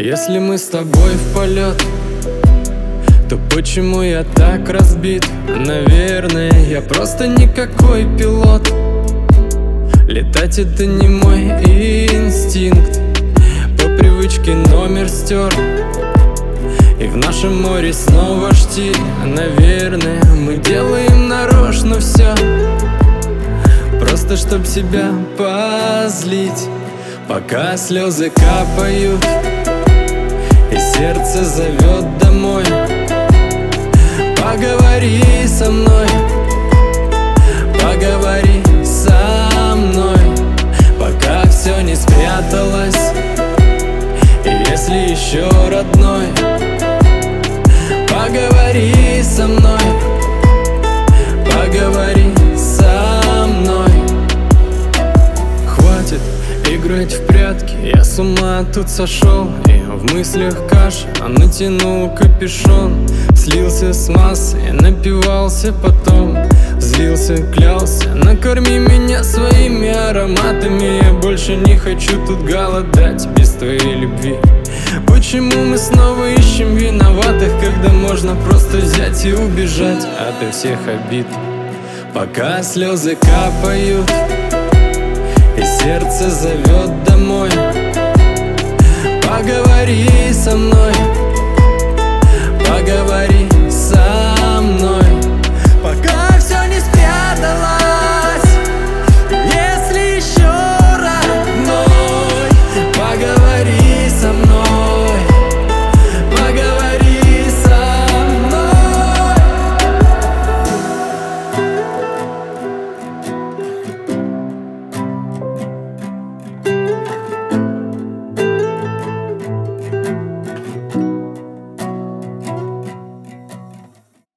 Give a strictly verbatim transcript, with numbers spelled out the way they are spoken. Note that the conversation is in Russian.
Если мы с тобой в полет, то почему я так разбит? Наверное, я просто никакой пилот. Летать — это не мой инстинкт. По привычке номер стер, и в нашем море снова штиль. Наверное, мы делаем нарочно все, просто чтоб себя позлить. Пока слезы капают и сердце зовет домой, поговори со мной, поговори со мной, пока все не спряталось. И если еще родной, поговори со мной, поговори со мной. Хватит играть в прятки, я с ума тут сошел. И в мыслях каша, а натянул капюшон. Слился с массой, напивался потом, злился, клялся: накорми меня своими ароматами. Я больше не хочу тут голодать без твоей любви. Почему мы снова ищем виноватых, когда можно просто взять и убежать ото всех обид? Пока слезы капают и сердце зовет домой, поговори со мной,